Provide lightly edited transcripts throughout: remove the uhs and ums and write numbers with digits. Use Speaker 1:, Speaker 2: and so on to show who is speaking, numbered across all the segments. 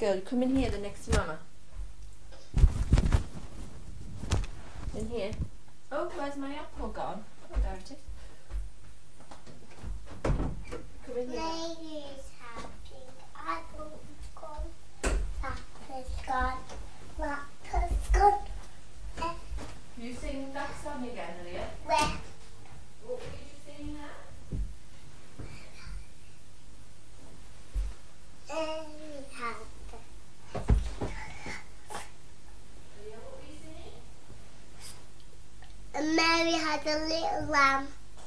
Speaker 1: girl. Come in here, then next to Mama. In here. Oh, where's my apple gone? Oh, there it is. Come in here.
Speaker 2: Lady's happy. Apple's gone. Apple's gone. Apple's gone.
Speaker 1: You sing that song again, Leah?
Speaker 2: Where?
Speaker 1: What were you singing now?
Speaker 2: Lady's happy.
Speaker 1: Leah, what were you singing?
Speaker 2: And Mary had a little lamb.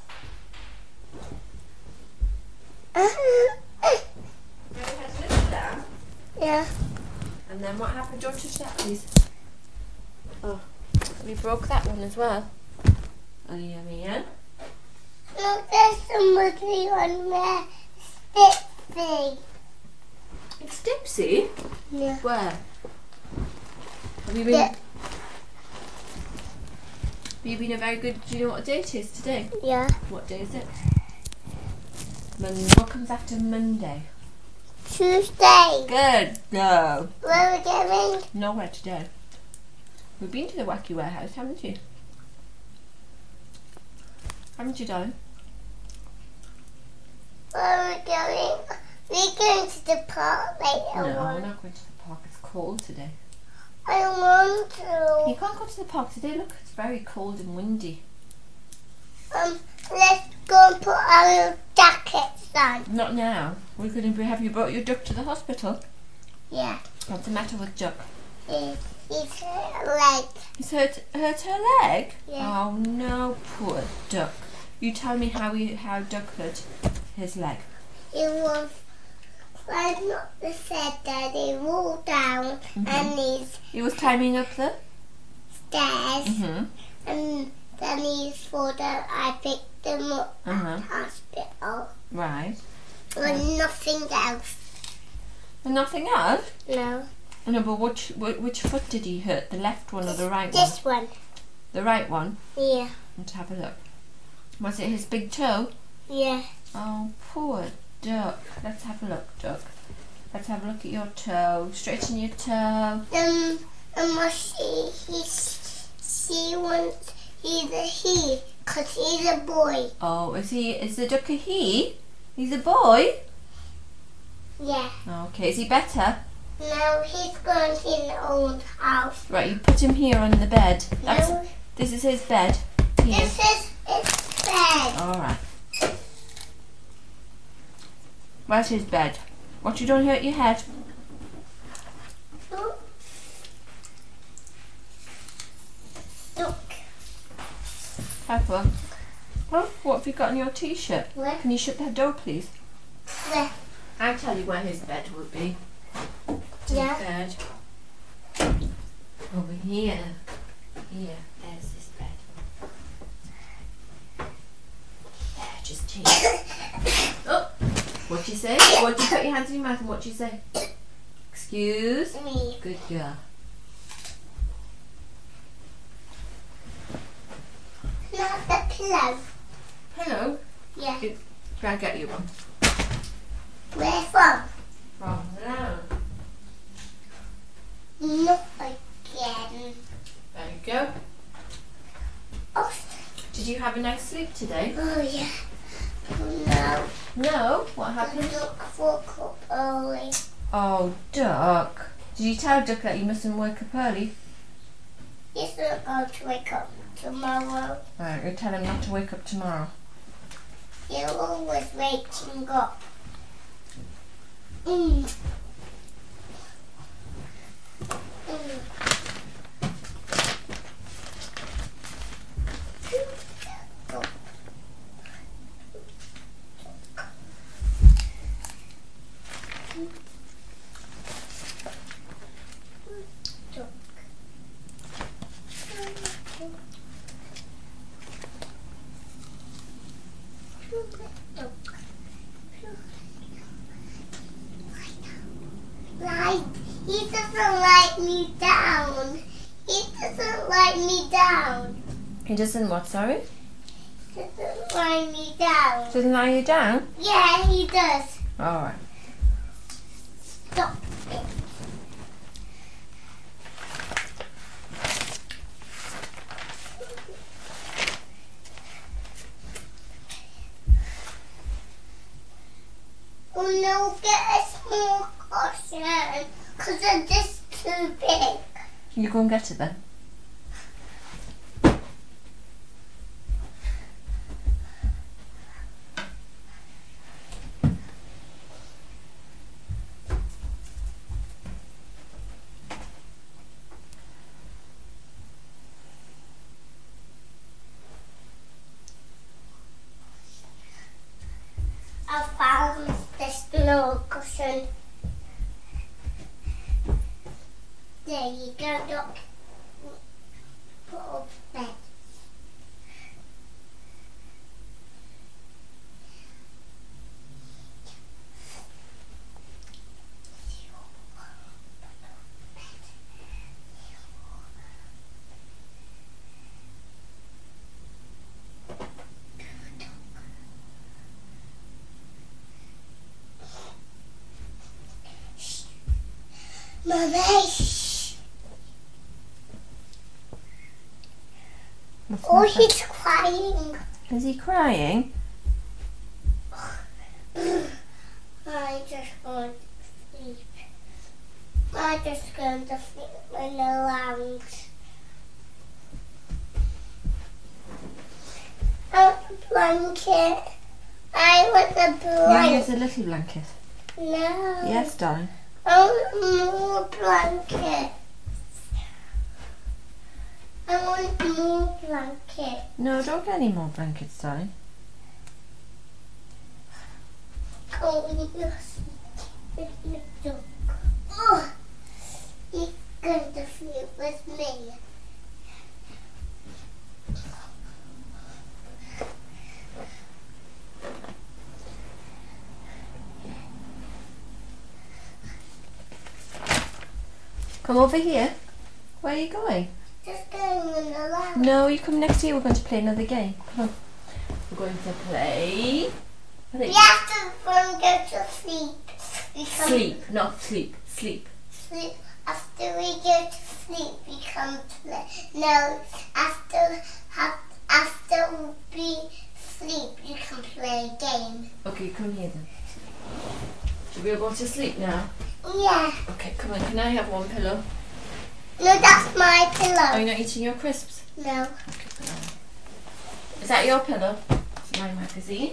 Speaker 1: Mary had a little lamb.
Speaker 2: Yeah.
Speaker 1: And then what happened? Don't touch that, please. Oh, we broke that one as well. Oh, yeah, Leah.
Speaker 2: Look, there's somebody on there. Stipsy.
Speaker 1: It's Dipsy?
Speaker 2: Yeah.
Speaker 1: Where? Have you been...
Speaker 2: Yeah.
Speaker 1: Have you been a very good... Do you know what day it is today?
Speaker 2: Yeah.
Speaker 1: What day is it? What comes after Monday?
Speaker 2: Tuesday.
Speaker 1: Good. No.
Speaker 2: Where are we going?
Speaker 1: Nowhere today. We've been to the Wacky Warehouse, haven't you? Haven't you, darling?
Speaker 2: Where are we going? We're going to the park later
Speaker 1: No, we're
Speaker 2: on.
Speaker 1: not going to the park. It's cold today.
Speaker 2: I want to.
Speaker 1: You can't go to the park today. Look, it's very cold and windy.
Speaker 2: Let's go and put our jackets on.
Speaker 1: Not now. We're going to have you brought your duck to the hospital.
Speaker 2: Yeah.
Speaker 1: What's the matter with Duck?
Speaker 2: It's her leg.
Speaker 1: He's hurt her leg?
Speaker 2: Yeah.
Speaker 1: Oh no, poor Duck. You tell me how Duck hurt his leg.
Speaker 2: It was climbing up the stairs that he rolled down and
Speaker 1: He was climbing up the...
Speaker 2: stairs and then he's fallen down. I picked him up at hospital.
Speaker 1: Right.
Speaker 2: And nothing else.
Speaker 1: And nothing else?
Speaker 2: No.
Speaker 1: No, but which foot did he hurt? The left one or the right
Speaker 2: This
Speaker 1: one?
Speaker 2: one.
Speaker 1: The right one?
Speaker 2: Yeah.
Speaker 1: Let's have a look. Was it his big toe?
Speaker 2: Yeah.
Speaker 1: Oh, poor Duck. Let's have a look, Duck. Let's have a look at your toe. Straighten your toe.
Speaker 2: And she wants, he, because he's a boy.
Speaker 1: Oh, is the Duck a he? He's a boy?
Speaker 2: Yeah.
Speaker 1: Okay, is he better?
Speaker 2: Now he's going to his own house.
Speaker 1: Right, you put him here on the bed.
Speaker 2: No.
Speaker 1: This is his bed. Here.
Speaker 2: This is his bed.
Speaker 1: Alright. Where's his bed? Watch you don't hurt your head.
Speaker 2: Look. Look.
Speaker 1: Careful. Oh, what have you got on your t-shirt?
Speaker 2: Where?
Speaker 1: Can you shut that door, please?
Speaker 2: Where?
Speaker 1: I'll tell you where his bed would be.
Speaker 2: Yeah.
Speaker 1: Bed. Over here. Here. There's his bed. There, just change. Oh! What'd you say? What'd you put your hands in your mouth and what'd you say? Excuse
Speaker 2: Me.
Speaker 1: Good girl.
Speaker 2: Not the pillow.
Speaker 1: Hello.
Speaker 2: Yeah.
Speaker 1: Can I get you one?
Speaker 2: Where from?
Speaker 1: From the lounge.
Speaker 2: Not again.
Speaker 1: There you go.
Speaker 2: Oh,
Speaker 1: Did you have a nice sleep today?
Speaker 2: oh yeah. No.
Speaker 1: No? What happened?
Speaker 2: Duck woke up early.
Speaker 1: Oh, Duck. Did you tell Duck that you mustn't wake up early?
Speaker 2: He's not going to wake up tomorrow.
Speaker 1: Right, you tell him not to wake up tomorrow.
Speaker 2: He's always waking up. Mm. Like, he doesn't like me down. He doesn't like me down.
Speaker 1: He doesn't what, sorry?
Speaker 2: He doesn't like me down.
Speaker 1: Doesn't lie you down?
Speaker 2: Yeah, he does.
Speaker 1: Alright.
Speaker 2: Stop it. Oh no, get a small cushion because they're just too big.
Speaker 1: You go and get it then.
Speaker 2: I found this little cushion. There you go, look. Put up bed. Mummy! Oh, he's crying.
Speaker 1: Is he crying?
Speaker 2: I just want to sleep. I'm just going to sleep in the lounge. I want a blanket. I want a
Speaker 1: You
Speaker 2: blanket.
Speaker 1: use a little blanket.
Speaker 2: No.
Speaker 1: Yes, darling.
Speaker 2: I want more blankets. I want more blankets.
Speaker 1: No, don't get any more blankets, darling.
Speaker 2: Oh, yes. Oh, you're going to sleep with me.
Speaker 1: Come over here. Where are you going?
Speaker 2: Just going in the lounge.
Speaker 1: No, you come next year. We're going to play another game. Come on. We're going to play. I think
Speaker 2: We have to go to sleep.
Speaker 1: sleep, not sleep. Sleep.
Speaker 2: Sleep. After we go to sleep, we come play. No, after we sleep, you can play a game.
Speaker 1: Okay, come here then. Should we all go to sleep now?
Speaker 2: Yeah.
Speaker 1: Okay, come on. Can I have one pillow?
Speaker 2: No, that's my
Speaker 1: Are
Speaker 2: pillow.
Speaker 1: you not eating your crisps?
Speaker 2: No.
Speaker 1: Okay, come on. Is that your pillow? It's my magazine.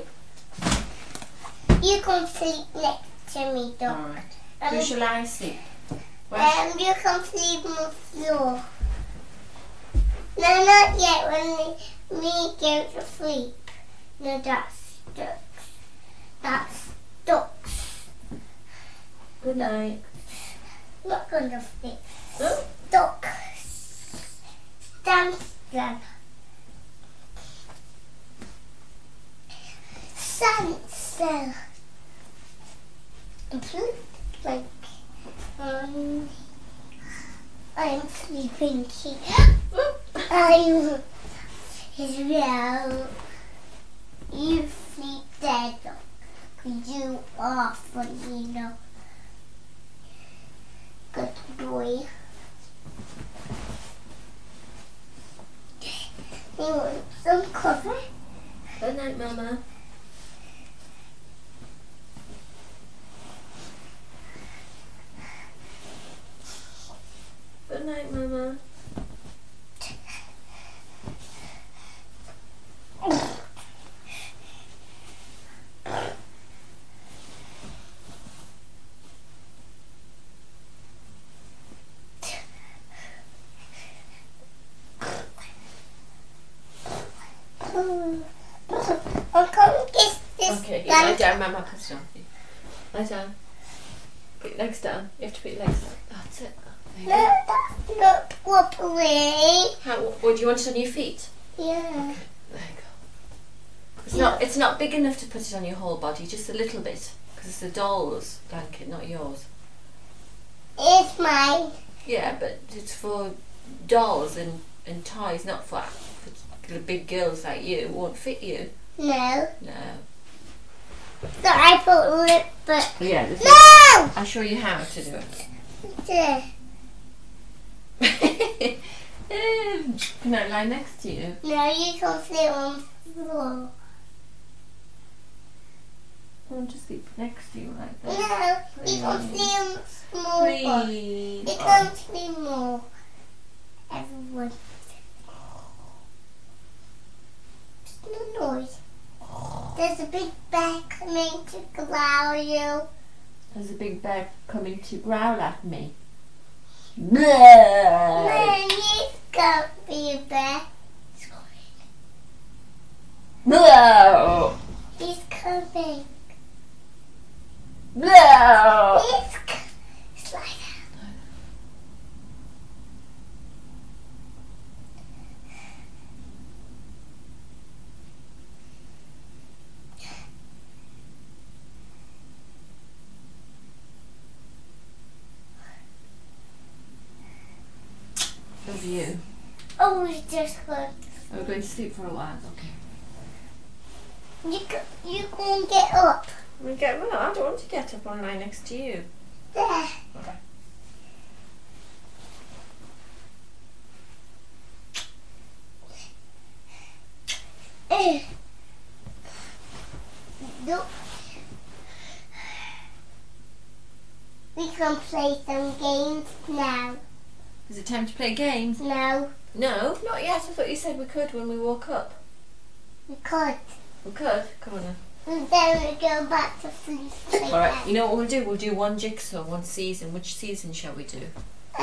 Speaker 2: You can sleep next to me, though.
Speaker 1: Alright. Who shall I sleep?
Speaker 2: You can sleep on the floor. No, not yet. When we go to sleep. No, that's ducks. That's ducks.
Speaker 1: Good night.
Speaker 2: Not going to sleep.
Speaker 1: Oh.
Speaker 2: Ducks. Stand still. Stand still. Like, I'm sleeping here. I'm as well. You sleep there, though. 'Cause you are funny, you know. Good boy. You want some coffee?
Speaker 1: Good night, Mama. Good night, Mama.
Speaker 2: I'll come kiss this.
Speaker 1: Okay, you lie down, Mama. Pass it on for you. Lie down. Put your legs down. You have to put your legs down. That's it. There you
Speaker 2: No,
Speaker 1: go.
Speaker 2: that's not wobbly.
Speaker 1: What do you want it on your feet?
Speaker 2: Yeah.
Speaker 1: There you go. It's not big enough to put it on your whole body, just a little bit, because it's a doll's blanket, not yours.
Speaker 2: It's mine.
Speaker 1: Yeah, but it's for dolls and toys, not for big girls like you. It won't fit you.
Speaker 2: No.
Speaker 1: No.
Speaker 2: So I put lip, but
Speaker 1: Yeah.
Speaker 2: no.
Speaker 1: I'll show you how to do
Speaker 2: There.
Speaker 1: it. Can I lie next to you?
Speaker 2: No, you can sit on the floor.
Speaker 1: I want to sleep next to you like
Speaker 2: No,
Speaker 1: that.
Speaker 2: you can sleep small.
Speaker 1: Please.
Speaker 2: You can sleep more. Everyone. What's the noise? There's a big bear coming to growl you.
Speaker 1: There's a big bear coming to growl at me.
Speaker 2: Man, you can't be a bear.
Speaker 1: No.
Speaker 2: He's coming.
Speaker 1: No.
Speaker 2: He's coming. Slide out.
Speaker 1: Love you.
Speaker 2: Oh, we just got.
Speaker 1: We're going to sleep for a while. Okay.
Speaker 2: You can get up.
Speaker 1: We get well. I don't want to get up and lie next to you.
Speaker 2: There.
Speaker 1: Okay.
Speaker 2: Look. We can play some games now.
Speaker 1: Is it time to play games?
Speaker 2: No,
Speaker 1: No, not yet. I thought you said we could when we woke up.
Speaker 2: we could.
Speaker 1: We could. Come on then.
Speaker 2: And then we go back to sleep.
Speaker 1: All right. You know what we'll do? We'll do one jigsaw, one season. Which season shall we do?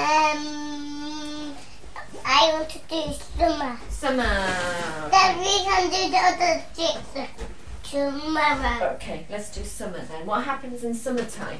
Speaker 2: I want to do summer.
Speaker 1: Summer.
Speaker 2: Then we can do the other jigsaw tomorrow.
Speaker 1: Okay, let's do summer then. What happens in summertime?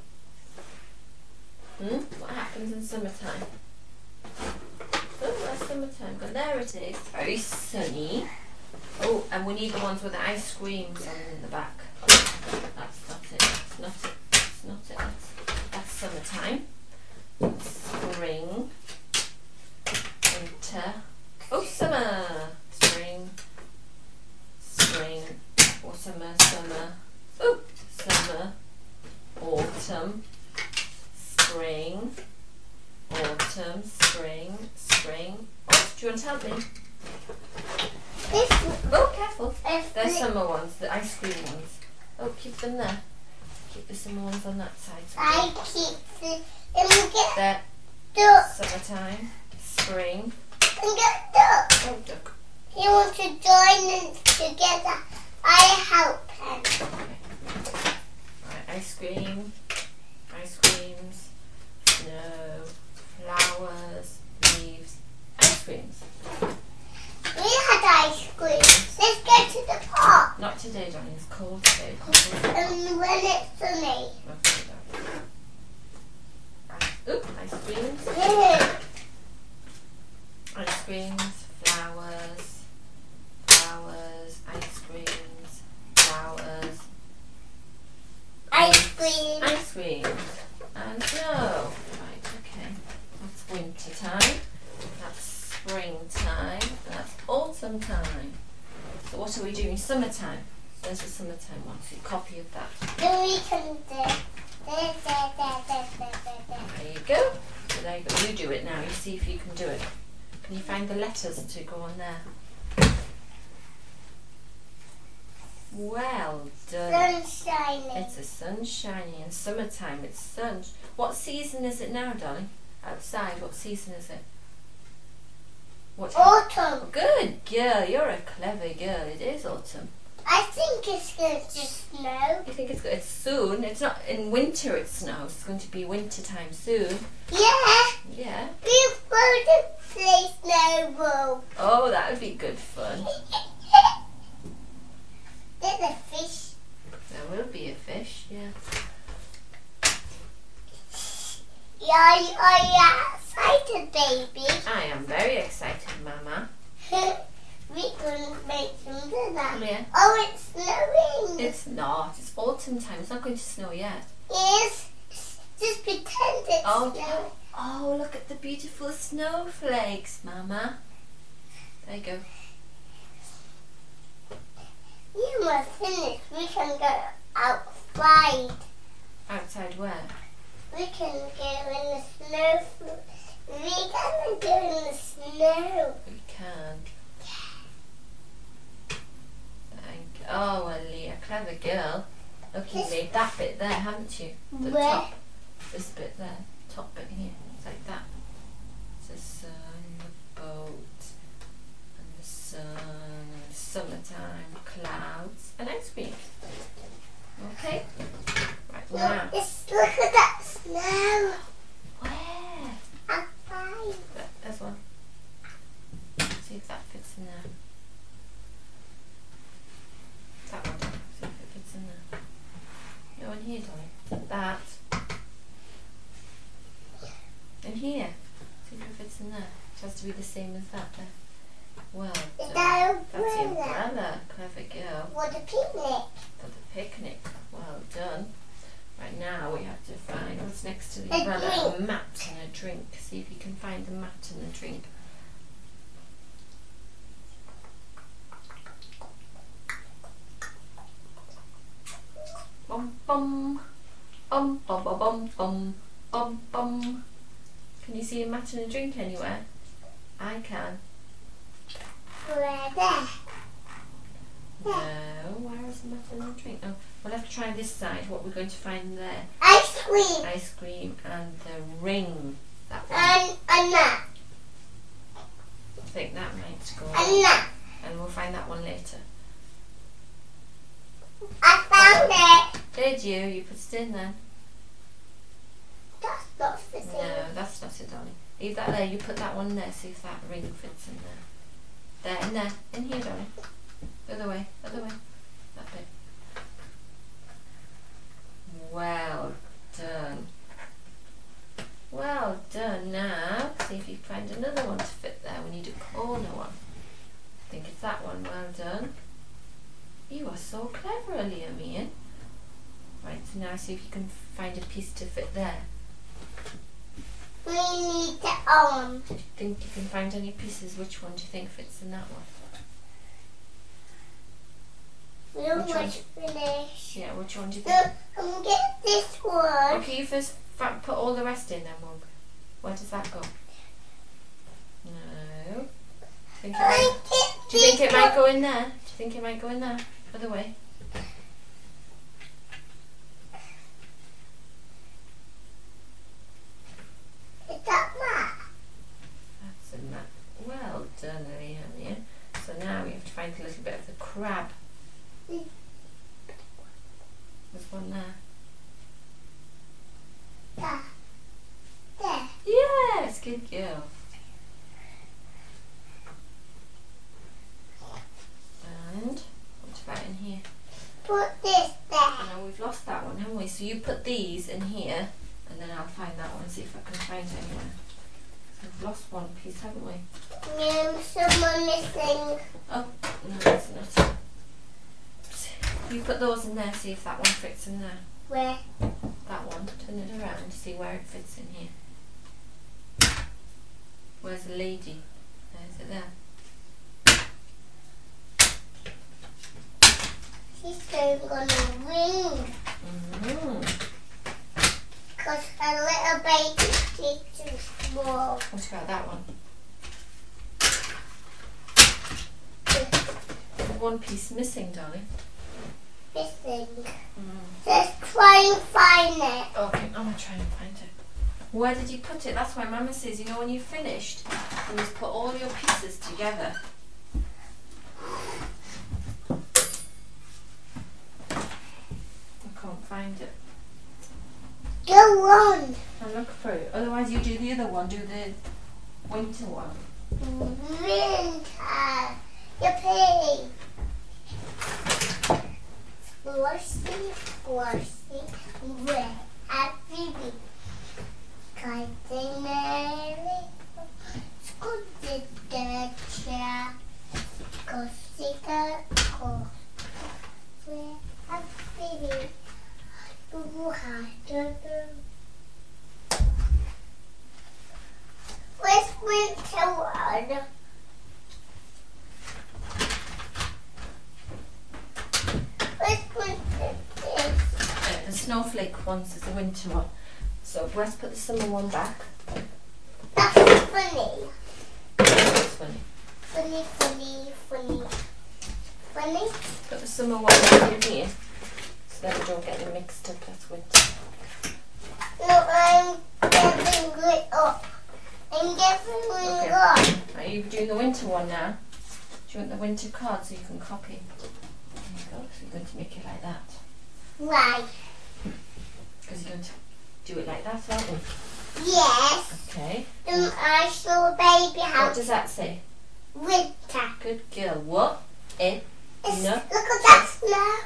Speaker 1: What happens in summertime? Oh, that's summertime. But there it is. Very sunny. Oh, and we need the ones with the ice creams on in the back. That's not it. That's not it. That's not it. That's summertime. Spring. Winter. Oh, summer. Spring. Spring. Or summer. Summer. Oh, summer. Autumn. Spring. Autumn. Spring. Spring. Oh, do you want to help me?
Speaker 2: This
Speaker 1: Oh, careful.
Speaker 2: is
Speaker 1: They're summer ones, the ice cream ones. Oh, keep them there. Keep the summer ones on that side.
Speaker 2: I keep the. And we get
Speaker 1: There.
Speaker 2: duck.
Speaker 1: Summertime. Spring.
Speaker 2: And get duck.
Speaker 1: Oh, duck.
Speaker 2: He wants to join them together. I help him.
Speaker 1: Okay. Right, ice cream. Ice creams. Snow. Flowers. Leaves. Ice creams.
Speaker 2: We had ice cream. Let's go to the park.
Speaker 1: Not today, darling. It's cold today.
Speaker 2: And when it's sunny.
Speaker 1: Oop, ice creams. Ice creams, flowers, flowers, ice creams, flowers,
Speaker 2: Ice cream.
Speaker 1: ice creams, and snow. Right, okay. That's winter time. That's springtime. And that's autumn time. So what are we doing? Summertime. There's the summertime one. So a copy of that.
Speaker 2: Then we can do. There.
Speaker 1: There you go. So there you go. You do it now. You see if you can do it. Can you find the letters to go on there? Well done.
Speaker 2: Sun shining.
Speaker 1: It's a sun shining in summertime. It's sun. What season is it now, darling? Outside, what season is it? What?
Speaker 2: Autumn.
Speaker 1: Good girl. You're a clever girl. It is autumn.
Speaker 2: I think it's going to snow.
Speaker 1: You think it's soon? It's not in winter. It snows. It's going to be winter time soon.
Speaker 2: Yeah.
Speaker 1: Yeah.
Speaker 2: We're going to play snowball.
Speaker 1: Oh, that would be good fun.
Speaker 2: There's a fish.
Speaker 1: There will be a fish. Yeah.
Speaker 2: Are you excited, baby?
Speaker 1: I am very excited, Mama.
Speaker 2: We're going to make some dinner.
Speaker 1: Yeah.
Speaker 2: Oh, it's snowing.
Speaker 1: It's not. It's autumn time. It's not going to snow yet.
Speaker 2: Yes. Just pretend it's
Speaker 1: Oh.
Speaker 2: snowing.
Speaker 1: Oh, look at the beautiful snowflakes, Mama. There you go.
Speaker 2: You must finish. We can go outside.
Speaker 1: Outside where?
Speaker 2: We can go in the snow. We can go in the snow.
Speaker 1: We can. Thank you. Oh, well, Leah, clever girl. Okay, you made that bit there, haven't you? The
Speaker 2: Where?
Speaker 1: top. This bit there. Top bit here. It's like that. It's the sun, the boat, and the sun, and summertime, clouds, and ice cream. Okay? Right, now.
Speaker 2: Look at that snow.
Speaker 1: Where?
Speaker 2: Outside.
Speaker 1: There's one. See if that fits in there. That one. See if it fits in there. No, in here, darling. That. In here. See if it fits in there. It has to be the same as that there. Well done.
Speaker 2: That
Speaker 1: That's the
Speaker 2: umbrella.
Speaker 1: umbrella. Clever girl.
Speaker 2: For the picnic.
Speaker 1: For the picnic. Well done. Right now we have to find what's next to the
Speaker 2: A
Speaker 1: umbrella.
Speaker 2: drink.
Speaker 1: A mat and a drink. See if you can find the mat and the drink. Bum bum. Bum bum bum bum bum bum bum. Can you see a mat and a drink anywhere? I can.
Speaker 2: Where there?
Speaker 1: No, where is the mat and the drink? Oh, we'll have to try this side. What we're going to find there.
Speaker 2: Ice cream.
Speaker 1: Ice cream and the ring. That one.
Speaker 2: And that.
Speaker 1: I think that might go.
Speaker 2: And that.
Speaker 1: And we'll find that one later.
Speaker 2: I found it.
Speaker 1: Did you? You put it in then?
Speaker 2: That's not fitting.
Speaker 1: No, that's not it, darling. Leave that there. You put that one there. See if that ring fits in there. There, in there. In here, darling. The other way. Other way. That bit. Well done. Well done. Now, see if you find another one to fit there. We need a corner one. I think it's that one. Well done. You are so clever, Liam, Ian. Right, so now see if you can find a piece to fit there.
Speaker 2: We need it on.
Speaker 1: Do you think you can find any pieces? Which one do you think fits in that one?
Speaker 2: We
Speaker 1: Which one?
Speaker 2: almost finished.
Speaker 1: Yeah, which one do you
Speaker 2: So
Speaker 1: think?
Speaker 2: I'm gonna get this one.
Speaker 1: Okay, you first put all the rest in then, Mum. Where does that go? No. Think it might, do you think it might go in there? Do you think it might go in there? Other way.
Speaker 2: Is that mat?
Speaker 1: That's in that. Well done, Liam. Yeah. So now we have to find a little bit of the crab. There's one there.
Speaker 2: There. There.
Speaker 1: Yes, good girl. And what about in here?
Speaker 2: Put this there.
Speaker 1: Oh no, we've lost that one, haven't we? So you put these in here, and then I'll find that one and see if I can find it anywhere. So we've lost one piece, haven't we?
Speaker 2: Someone missing.
Speaker 1: Oh, no, that's not it. You put those in there, see if that one fits in there.
Speaker 2: Where?
Speaker 1: That one. Turn it around, see where it fits in here. Where's the lady? There's it there.
Speaker 2: She's going on a ring. Because her little baby is too small.
Speaker 1: What about that one? There's one piece missing, darling.
Speaker 2: Missing. Let's try and find it.
Speaker 1: Okay, I'm going to try and find it. Where did you put it? That's why Mama says, you know, when you've finished, you just put all your pieces together. I can't find it.
Speaker 2: Go on.
Speaker 1: I'll look for it. Otherwise you do the other one, do the winter one.
Speaker 2: Winter. Yippee. Squishy, squishy, where happy bee. Cousin Mary, squishy the chair, squishy the core. Where happy bee, who had the Where's winter one?
Speaker 1: The snowflake ones is the winter one. So let's put the summer one back.
Speaker 2: That's funny.
Speaker 1: That's funny.
Speaker 2: Funny, funny, funny. Funny?
Speaker 1: Put the summer one back in here. so that we don't get them mixed up. That's winter.
Speaker 2: No, I'm getting it up. I'm getting it up.
Speaker 1: Are you doing the winter one now? Do you want the winter card so you can copy? There you go. So you're going to make it like that.
Speaker 2: Why?
Speaker 1: Because you're going to do it like that, aren't you?
Speaker 2: Yes.
Speaker 1: Okay.
Speaker 2: I saw a baby
Speaker 1: What
Speaker 2: house.
Speaker 1: does that say?
Speaker 2: Winter.
Speaker 1: Good girl. What? No.
Speaker 2: Look at that snow.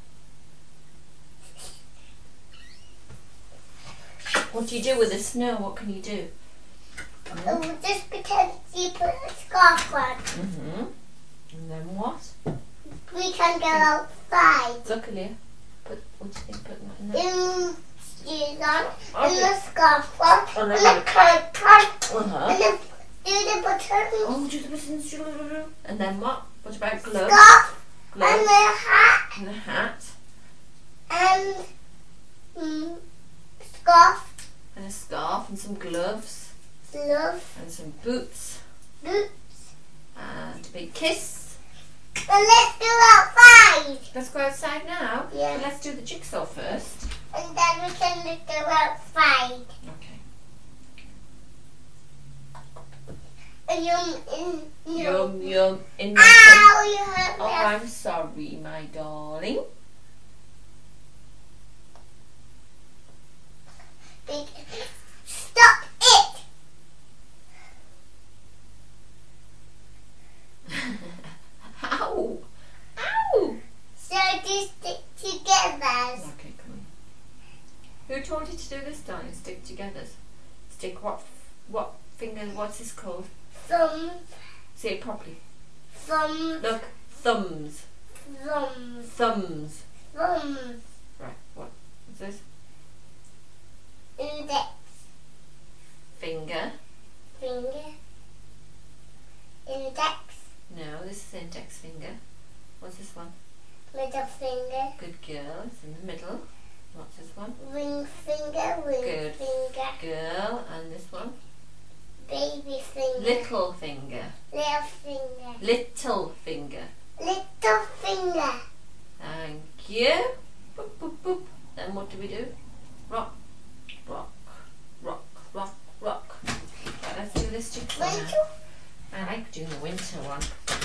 Speaker 1: What do you do with the snow? What can you do?
Speaker 2: Oh, just pretend you put a scarf on.
Speaker 1: Mm-hmm. And then what?
Speaker 2: We can go outside.
Speaker 1: Look, Aaliyah. What do you think? Put that in
Speaker 2: In
Speaker 1: there.
Speaker 2: shoes on,
Speaker 1: Okay.
Speaker 2: and the scarf on,
Speaker 1: Oh,
Speaker 2: and
Speaker 1: no,
Speaker 2: the
Speaker 1: no.
Speaker 2: coat on,
Speaker 1: Uh-huh.
Speaker 2: and then do the buttons.
Speaker 1: Oh, do the buttons. And then what? What about gloves?
Speaker 2: Scarf and
Speaker 1: Gloves.
Speaker 2: the hat
Speaker 1: And the hat.
Speaker 2: and scarf,
Speaker 1: And a scarf. And some gloves.
Speaker 2: gloves,
Speaker 1: And some boots.
Speaker 2: boots.
Speaker 1: And a big kiss.
Speaker 2: And let's go outside.
Speaker 1: Let's go outside now.
Speaker 2: Yeah.
Speaker 1: But let's do the jigsaw first.
Speaker 2: And then we can go outside.
Speaker 1: Okay.
Speaker 2: And
Speaker 1: Yum, yum. In my
Speaker 2: Ow, you hurt
Speaker 1: Oh,
Speaker 2: me.
Speaker 1: I'm sorry, my darling.
Speaker 2: Stop it.
Speaker 1: Ow! Ow!
Speaker 2: So just stick together.
Speaker 1: Okay, come on. Who told you to do this, darling? Stick together. Stick what finger? What's this called?
Speaker 2: Thumb,
Speaker 1: Say it properly.
Speaker 2: thumb,
Speaker 1: Look, thumbs.
Speaker 2: thumb,
Speaker 1: Thumbs.
Speaker 2: thumb.
Speaker 1: Right. What's this?
Speaker 2: Index
Speaker 1: Finger.
Speaker 2: finger. Index,
Speaker 1: No, this is index finger. What's this one?
Speaker 2: middle finger.
Speaker 1: Good girl. It's in the middle. What's this one?
Speaker 2: Ring finger, ring
Speaker 1: Good.
Speaker 2: finger.
Speaker 1: Girl. And this one?
Speaker 2: Baby finger.
Speaker 1: Little finger.
Speaker 2: Little finger.
Speaker 1: Little finger.
Speaker 2: Little finger.
Speaker 1: Thank you. Boop, boop, boop. Then what do we do? Rock, rock, rock, rock, rock. Right, let's do this jigsaw now.
Speaker 2: Winter.
Speaker 1: I like doing the winter one.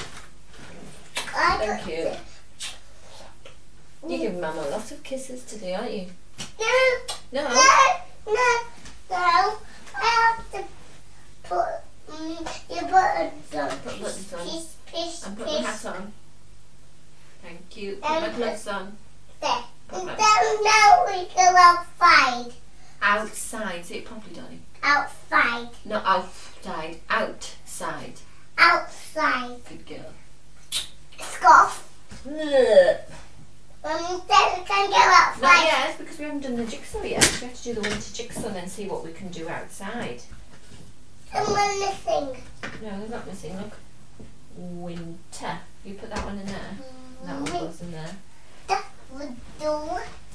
Speaker 2: I
Speaker 1: Thank
Speaker 2: got
Speaker 1: you.
Speaker 2: this.
Speaker 1: You give Mum a lot of kisses today, aren't you?
Speaker 2: No,
Speaker 1: No.
Speaker 2: no, no, no. I have to put your buttons on.
Speaker 1: Put buttons on.
Speaker 2: Pish, pish,
Speaker 1: And put
Speaker 2: pish.
Speaker 1: my hat on. Thank you. Put my
Speaker 2: And
Speaker 1: gloves on.
Speaker 2: There.
Speaker 1: Put
Speaker 2: And
Speaker 1: my-
Speaker 2: then now we go outside.
Speaker 1: Outside. Say it properly, darling.
Speaker 2: Outside.
Speaker 1: Not outside. Outside.
Speaker 2: Outside.
Speaker 1: Good girl.
Speaker 2: Scarf.
Speaker 1: Ugh.
Speaker 2: And then we can go
Speaker 1: Not
Speaker 2: outside.
Speaker 1: yet, because we haven't done the jigsaw yet. We have to do the winter jigsaw and then see what we can do outside.
Speaker 2: Someone missing.
Speaker 1: No, they're not missing. Look. Winter. You put that one in there. That one goes in there.
Speaker 2: That would do.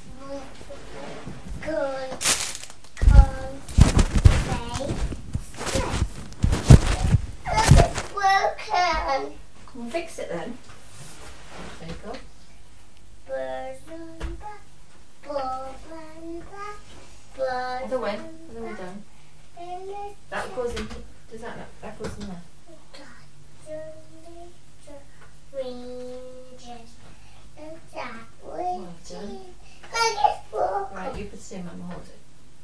Speaker 2: Good. Come. Say. Look, it's broken.
Speaker 1: We'll fix it then. There you go.
Speaker 2: Birds on back. Birds on back. Birds
Speaker 1: Other way.
Speaker 2: on
Speaker 1: Other way
Speaker 2: back.
Speaker 1: down.
Speaker 2: And it's
Speaker 1: That goes in. Does that goes in there? Well done. Right, you put it in, Mum, hold it.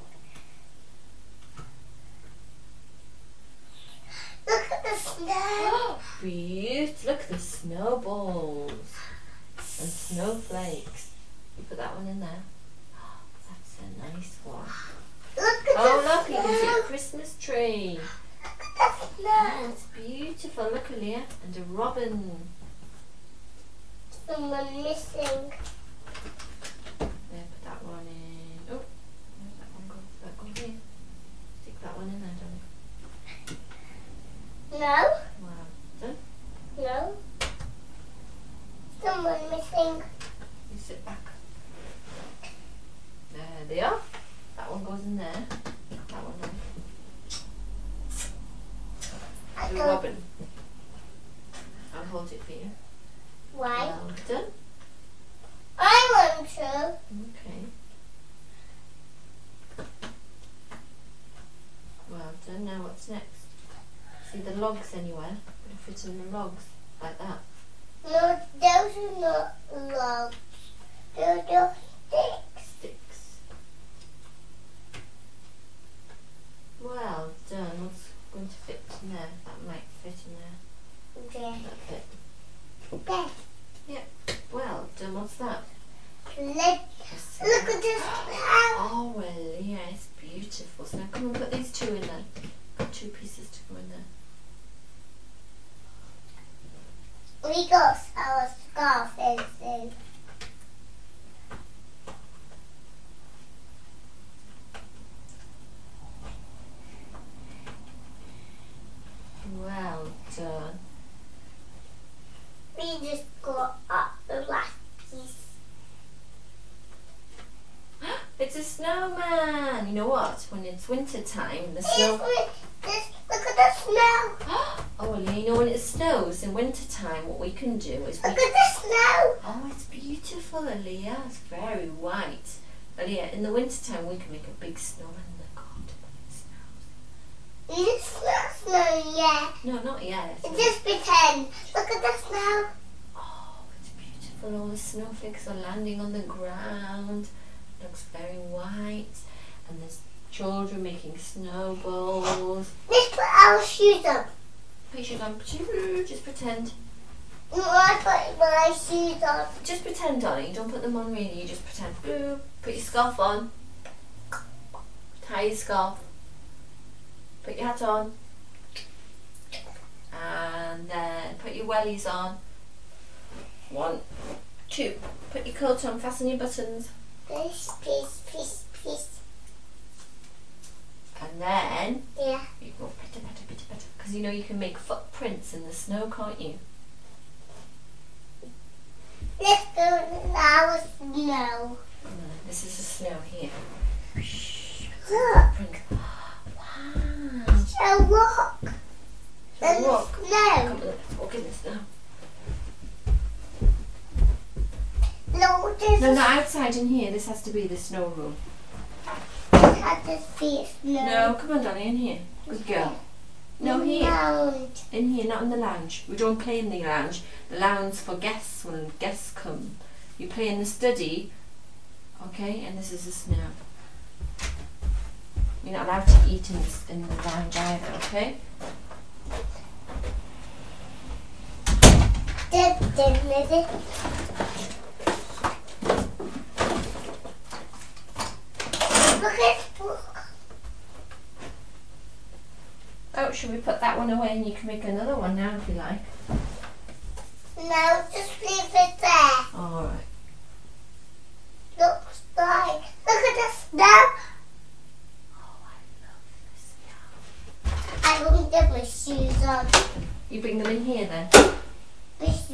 Speaker 2: Look at the snow.
Speaker 1: Beautiful. Look at the snowballs and snowflakes. You put that one in there. That's a nice one.
Speaker 2: Look at
Speaker 1: Oh,
Speaker 2: the
Speaker 1: look, you can see
Speaker 2: snow.
Speaker 1: a Christmas tree.
Speaker 2: Look at the
Speaker 1: Oh,
Speaker 2: snow.
Speaker 1: it's beautiful. Look, Aaliyah. And a robin.
Speaker 2: Someone missing.
Speaker 1: There, put that one in. Oh, where's that one go? That go here. Stick that one in there, darling.
Speaker 2: No.
Speaker 1: Wow. Done.
Speaker 2: No. Someone missing.
Speaker 1: You sit back. There they are. That one goes in there. That one there.
Speaker 2: I
Speaker 1: The
Speaker 2: don't.
Speaker 1: robin. I'll hold it for you.
Speaker 2: Why?
Speaker 1: Well done.
Speaker 2: I want to.
Speaker 1: logs anywhere. Put it in the logs like that.
Speaker 2: No, those are not logs. They're just sticks.
Speaker 1: Sticks. Well done. What's going to fit in there? That might fit in there.
Speaker 2: Yeah.
Speaker 1: That fit.
Speaker 2: There.
Speaker 1: Yep. Well done. What's that?
Speaker 2: Look at this house.
Speaker 1: Oh well, yeah, it's beautiful. So now come and put these two in there. Got 2 pieces to go in there.
Speaker 2: We got our scarves in.
Speaker 1: Well done.
Speaker 2: We just got up the last piece.
Speaker 1: It's a snowman. You know what? When it's winter time, the snow.
Speaker 2: Look at the snow.
Speaker 1: Oh, well, you know when it snows in winter time, what we can do is we.
Speaker 2: Look at the snow.
Speaker 1: Oh, it's beautiful, Aaliyah. It's very white. Aaliyah, in the winter time, we can make a big snowman. Look, when it snows.
Speaker 2: It's not snow yet.
Speaker 1: No, not yet.
Speaker 2: Just pretend. Look at the snow.
Speaker 1: Oh, it's beautiful. All the snowflakes are landing on the ground. It looks very white. And there's children making snowballs.
Speaker 2: Let's put our shoes on.
Speaker 1: Put your shoes on. Just pretend.
Speaker 2: No, I put my shoes on.
Speaker 1: Just pretend, darling. You don't put them on really. You just pretend. Boop. Put your scarf on. Tie your scarf. Put your hat on. And then put your wellies on. 1, 2. Put your coat on. Fasten your buttons.
Speaker 2: Peace.
Speaker 1: And then
Speaker 2: Yeah.
Speaker 1: you go pitter. Because you know you can make footprints in the snow, can't you?
Speaker 2: Let's go to our snow.
Speaker 1: This is the snow here.
Speaker 2: Look.
Speaker 1: Footprints. Wow.
Speaker 2: A rock. And
Speaker 1: Walk.
Speaker 2: snow.
Speaker 1: Come on, let's walk in the snow.
Speaker 2: No, this
Speaker 1: No, not outside in here. This has to be the snow room.
Speaker 2: had to be snow.
Speaker 1: No, come on, Donnie, in here. Good girl. No, here.
Speaker 2: Lounge.
Speaker 1: In here, not in the lounge. We don't play in the lounge. The lounge for guests when guests come. You play in the study, okay? And this is the snow. You're not allowed to eat in the lounge either, okay?
Speaker 2: Look at book.
Speaker 1: Oh, should we put that one away and you can make another one now if you like?
Speaker 2: No, just leave it there.
Speaker 1: Alright.
Speaker 2: Looks like. Look at the snow.
Speaker 1: Oh, I love this. Yeah.
Speaker 2: I won't get my shoes on.
Speaker 1: You bring them in here then.
Speaker 2: Bish.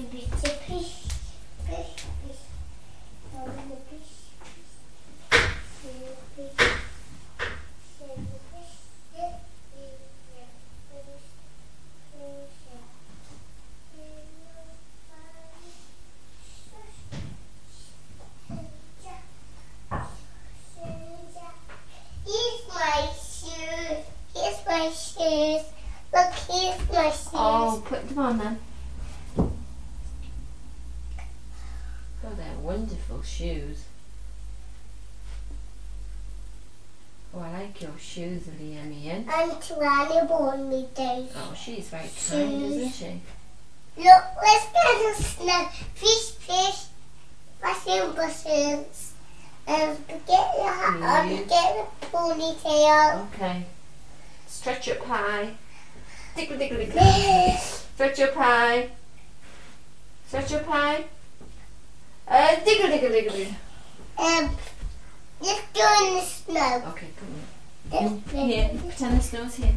Speaker 2: Here's my shoes. Look, here's my shoes.
Speaker 1: Oh, put them on then. Oh, they're wonderful shoes. Oh, I like your shoes, Liam Ian.
Speaker 2: And Joanna bought me those.
Speaker 1: Oh, she's very kind, isn't she?
Speaker 2: Look, let's get the snow. Fish. Buttons. Get your hat on.
Speaker 1: Yeah.
Speaker 2: Get the ponytail.
Speaker 1: Okay. Stretch up high. Dickle. Stretch up high. Stretch up high. Dickle.
Speaker 2: Let's go in the snow.
Speaker 1: Okay, come on. Here, pretend the snow's here.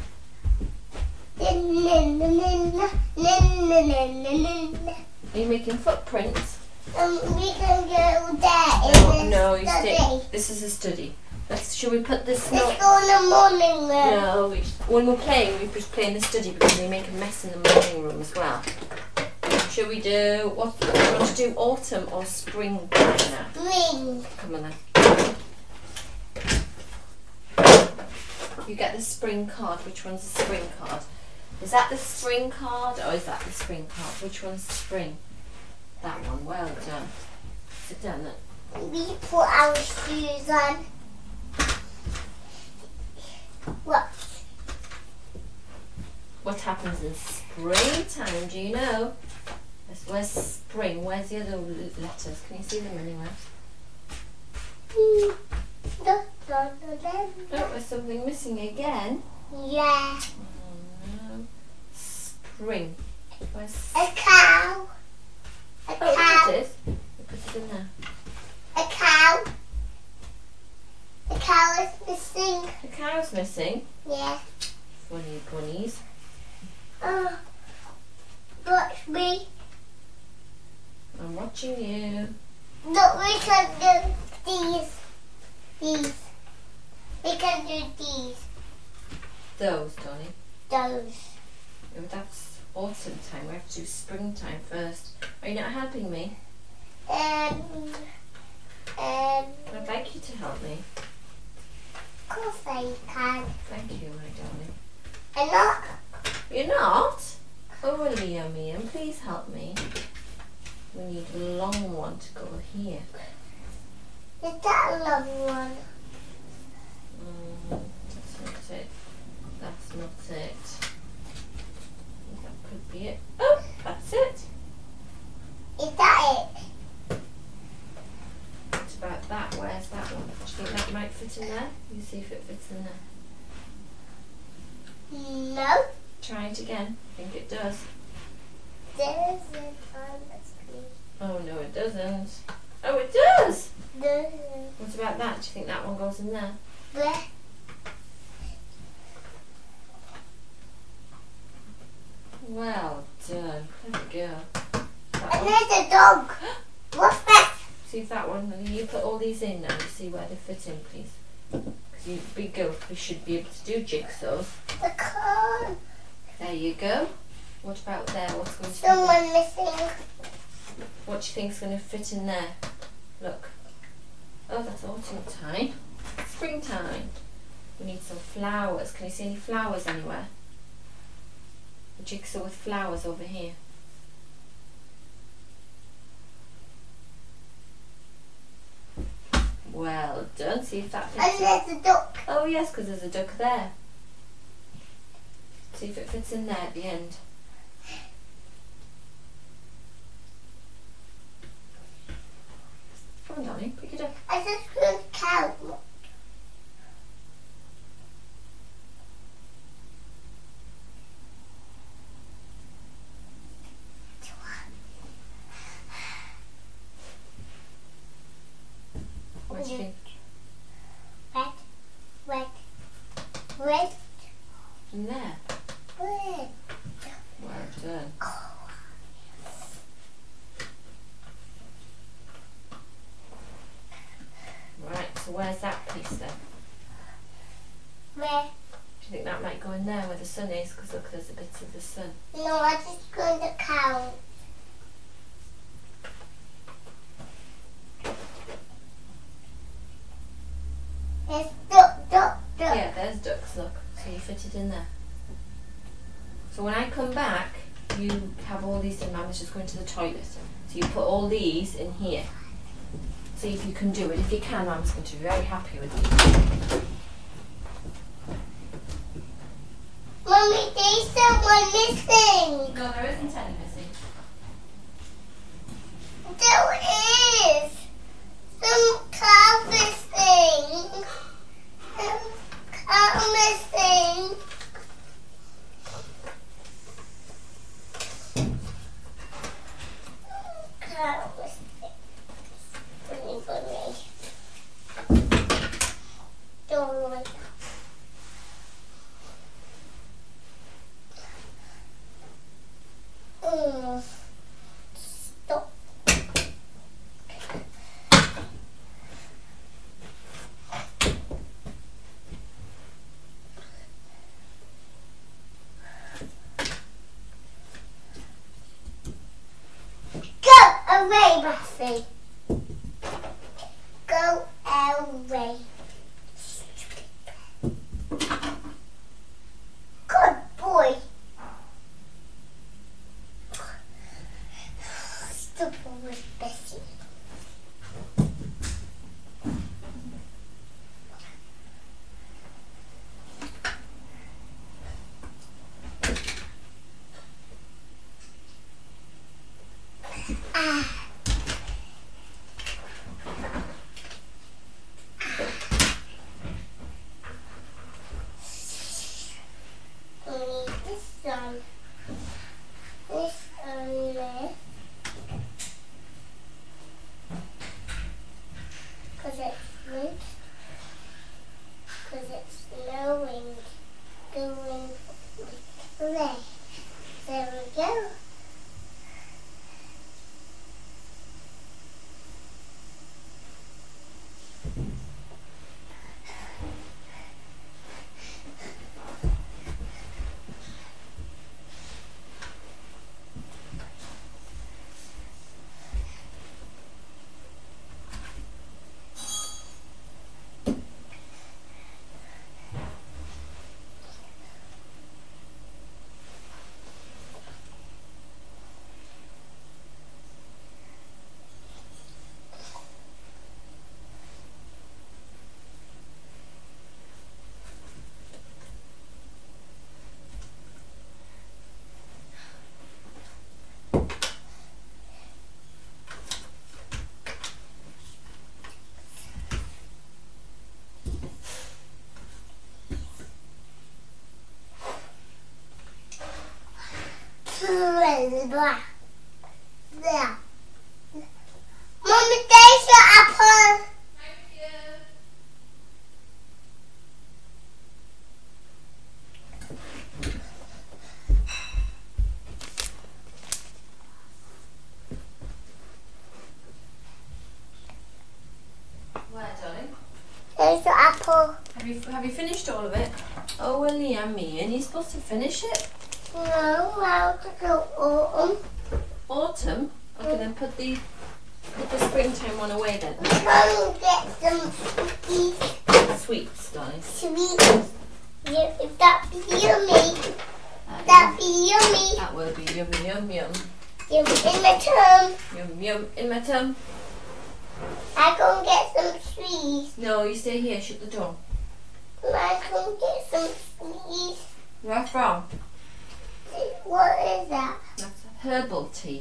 Speaker 1: Are you making footprints?
Speaker 2: We can go there.
Speaker 1: No, you stay. This is a study. Shall we put this snow?
Speaker 2: Let's go in the morning room.
Speaker 1: No, when we're playing, we just play in the study because we make a mess in the morning room as well. Shall we do what? Do you want to do autumn or spring now?
Speaker 2: Spring.
Speaker 1: Come on then. You get the spring card. Which one's the spring card? Is that the spring card or is that the spring card? Which one's spring? That one. Well done. Sit down then.
Speaker 2: We put our shoes on. What?
Speaker 1: What happens in springtime? Do you know? Where's spring? Where's the other letters? Can you see them anywhere? Oh, there's something missing again.
Speaker 2: Yeah.
Speaker 1: Oh no. Spring. Where's
Speaker 2: A cow. A
Speaker 1: Oh,
Speaker 2: cow.
Speaker 1: there it is. You put it in there.
Speaker 2: A cow. A cow is missing.
Speaker 1: The cow's missing.
Speaker 2: Yeah.
Speaker 1: Funny bunnies.
Speaker 2: Watch me.
Speaker 1: I'm watching you.
Speaker 2: Look, we can do these. These. We can do these.
Speaker 1: Those, Donny.
Speaker 2: Those.
Speaker 1: Oh, that's autumn time. We have to do springtime first. Are you not helping me?
Speaker 2: Um.
Speaker 1: I'd like you to help me.
Speaker 2: Of course I can.
Speaker 1: Thank you, my darling.
Speaker 2: And look.
Speaker 1: You're not? Oh, Liam, Ian, please help me. We need a long one to go here.
Speaker 2: Is that a long one?
Speaker 1: That's not it. That's not it. That could be it. Oh, that's it.
Speaker 2: Is that it?
Speaker 1: What about that? Where's that one? Do you think that might fit in there? You see if it fits in there.
Speaker 2: No.
Speaker 1: Try it again. I think it does.
Speaker 2: There isn't on the screen.
Speaker 1: Oh, no, it doesn't. Oh, it does!
Speaker 2: There
Speaker 1: What about that? Do you think that one goes in there?
Speaker 2: isn't.
Speaker 1: Well done. Clever girl. That
Speaker 2: And
Speaker 1: one.
Speaker 2: there's a dog. What's that?
Speaker 1: See if that one, you put all these in now and see where they fit in, please. Because you big girl, we should be able to do jigsaws.
Speaker 2: The car.
Speaker 1: There you go. What about there? What's going to
Speaker 2: Someone missing.
Speaker 1: What do you think's going to fit in there? Look. Oh, that's autumn time. Springtime. We need some flowers. Can you see any flowers anywhere? A jigsaw with flowers over here. Well done. See if that fits
Speaker 2: And
Speaker 1: in.
Speaker 2: there's a duck.
Speaker 1: Oh yes, because there's a duck there. See if it fits in there at the end. Come on, darling, pick it up.
Speaker 2: I just couldn't count.
Speaker 1: What do you think?
Speaker 2: Red, red, red,
Speaker 1: In there.
Speaker 2: red.
Speaker 1: Well done. Right, so where's that piece then?
Speaker 2: Red.
Speaker 1: Do you think that might go in there where the sun is? Because look, there's a bit of the sun.
Speaker 2: No, I just going to count. There's duck, duck, duck.
Speaker 1: Yeah, there's ducks, look. So you fit it in there. So when I come back, you have all these in. Mama's just going to the toilet. So you put all these in here. See if you can do it. If you can, Mama's going to be very happy with you.
Speaker 2: Mummy, there's someone missing.
Speaker 1: No, there isn't any missing.
Speaker 2: There is. Some cow missing. Some cow missing. Cow missing. Bunny, bunny. Don't worry. Stop. Go away, Buffy. Go away. Good boy. Because it's winter. Because it's snowing. Going away. There we go. Blah. There. Mommy, there's your apple.
Speaker 1: Thank you. Where, darling?
Speaker 2: There's your apple.
Speaker 1: Have you finished all of it? Oh, well, yummy. And you're supposed to finish it?
Speaker 2: No, I'll go autumn.
Speaker 1: Autumn? Okay, then put the springtime one away then.
Speaker 2: Come and get some cookies.
Speaker 1: Sweets, darling.
Speaker 2: Sweet. If that be yummy. That be yummy.
Speaker 1: That will be yummy, yum, yum.
Speaker 2: Yum in my tum.
Speaker 1: Yum, yum in my tum.
Speaker 2: I go and get some sweets.
Speaker 1: No, you stay here. Shut the door.
Speaker 2: I go and get some sweets.
Speaker 1: Where from?
Speaker 2: What is that?
Speaker 1: That's herbal tea.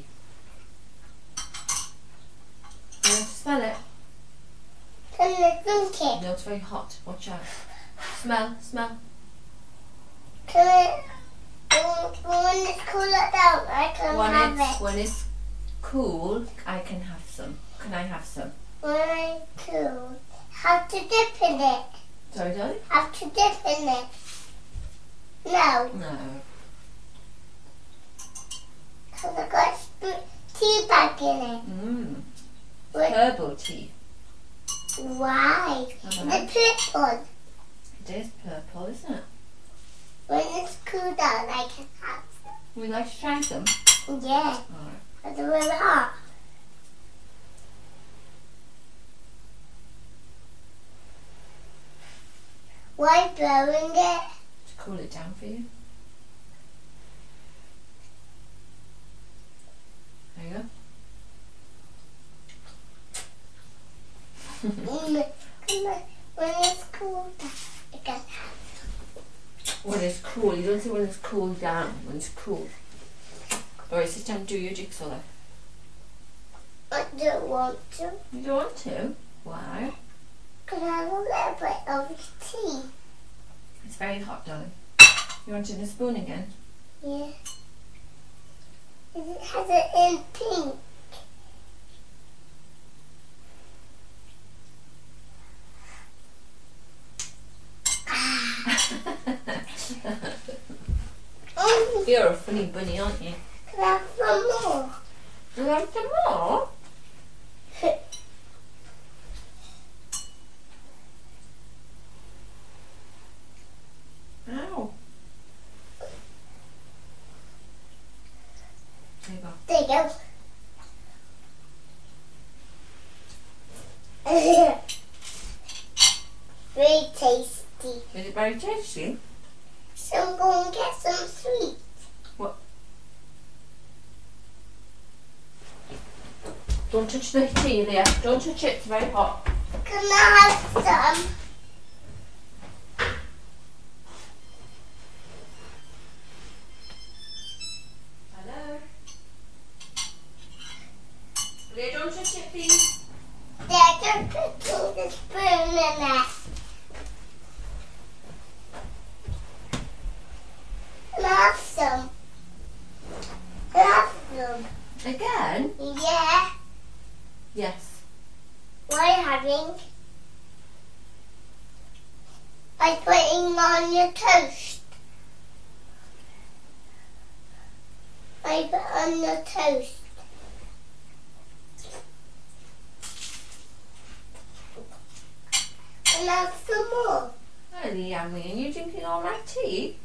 Speaker 1: You want to smell it?
Speaker 2: Can I drink it?
Speaker 1: No, it's very hot. Watch out. Smell, smell.
Speaker 2: Can I? When it's cool it down, I can have it.
Speaker 1: When it's cool, I can have some. Can I have some?
Speaker 2: When it's cool, have to dip in it.
Speaker 1: Sorry, darling?
Speaker 2: Have to dip in it. No,
Speaker 1: No.
Speaker 2: because I got tea bag in it.
Speaker 1: Mmm.
Speaker 2: With
Speaker 1: Herbal tea.
Speaker 2: why? The purple.
Speaker 1: It is purple, isn't it?
Speaker 2: When it's cool down, I can have
Speaker 1: Would you like to try some?
Speaker 2: some. Yeah,
Speaker 1: Alright.
Speaker 2: it's really hot. Why blowing it?
Speaker 1: To cool it down for you. There you go.
Speaker 2: Come on. When it's cool down, I can have
Speaker 1: When it's cool. You don't say when it's cooled down. When it's cool. Alright, sit down and do your jigsaw then.
Speaker 2: I don't want to.
Speaker 1: You don't want to? Why?
Speaker 2: Can I have a little bit of tea?
Speaker 1: It's very hot, darling. You want it in a spoon again?
Speaker 2: Yeah. It has it in pink.
Speaker 1: You're a funny bunny, aren't you?
Speaker 2: Can I have some more?
Speaker 1: Do you want some more? Ow. There you go.
Speaker 2: There you go. Very tasty.
Speaker 1: Is it very tasty?
Speaker 2: So I'm going to get some sweets.
Speaker 1: What? Don't touch the tea there. Don't touch it. It's very hot.
Speaker 2: Can I have some?
Speaker 1: Hello? Leah, don't touch it, please.
Speaker 2: They're just putting the spoon in it. Can I have some? Can I have some?
Speaker 1: Again?
Speaker 2: Yeah.
Speaker 1: Yes.
Speaker 2: What are you having? by putting on your toast. I put on your toast. And have some more.
Speaker 1: Really yummy. And you drinking all my tea?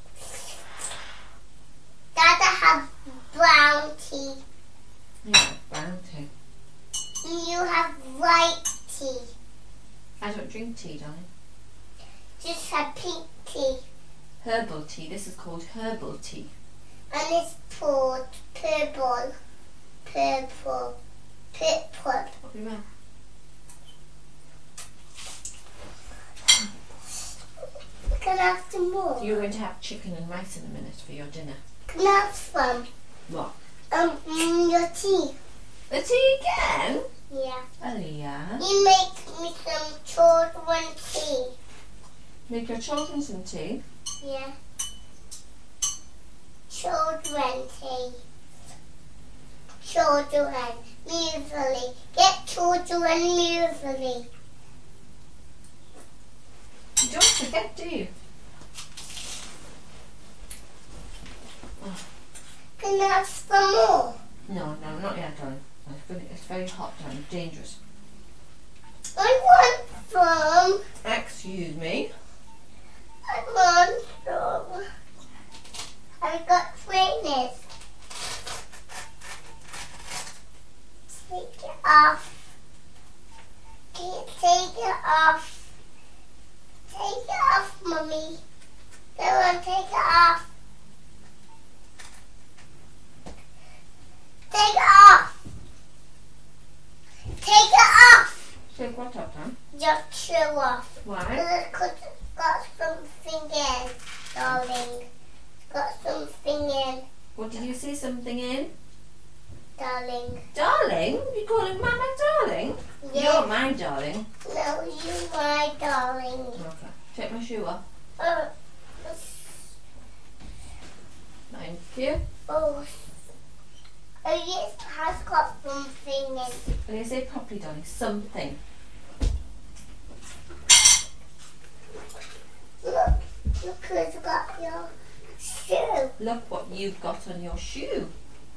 Speaker 2: Dada have brown tea.
Speaker 1: Yeah, brown tea.
Speaker 2: And you have white tea.
Speaker 1: I don't drink tea, darling.
Speaker 2: Just have pink tea.
Speaker 1: Herbal tea. This is called herbal tea.
Speaker 2: And it's called purple. Purple. Purple.
Speaker 1: What do you mean?
Speaker 2: Can I have some more?
Speaker 1: You're going to have chicken and rice in a minute for your dinner.
Speaker 2: Can I have some?
Speaker 1: What?
Speaker 2: Your tea.
Speaker 1: The tea again?
Speaker 2: Yeah.
Speaker 1: Oh, yeah.
Speaker 2: You make me some children tea.
Speaker 1: Make your children some tea.
Speaker 2: Yeah. Children tea. Children. Muesli. Get children muesli.
Speaker 1: You don't forget, do you?
Speaker 2: Can I have some more?
Speaker 1: No, not yet, darling. It's very hot, darling. Dangerous.
Speaker 2: I want some.
Speaker 1: Excuse me.
Speaker 2: I want some. I've got trainers. Take it off. Take it off. Take it off, Mummy. Go on, take it off. Take it off. Take it off.
Speaker 1: Take what up, then?
Speaker 2: Just show off.
Speaker 1: Why?
Speaker 2: Because it's got something in, darling. It's got something in,
Speaker 1: What did you say? Something in?
Speaker 2: darling.
Speaker 1: Darling? You calling Mama darling?
Speaker 2: Yeah.
Speaker 1: You're my darling.
Speaker 2: No, you my darling.
Speaker 1: Okay. Take my shoe off.
Speaker 2: Oh,
Speaker 1: Thank you.
Speaker 2: oh, yes, it has got something in.
Speaker 1: What do you say properly, darling? Something.
Speaker 2: Look, who's got your shoe.
Speaker 1: Look what you've got on your shoe.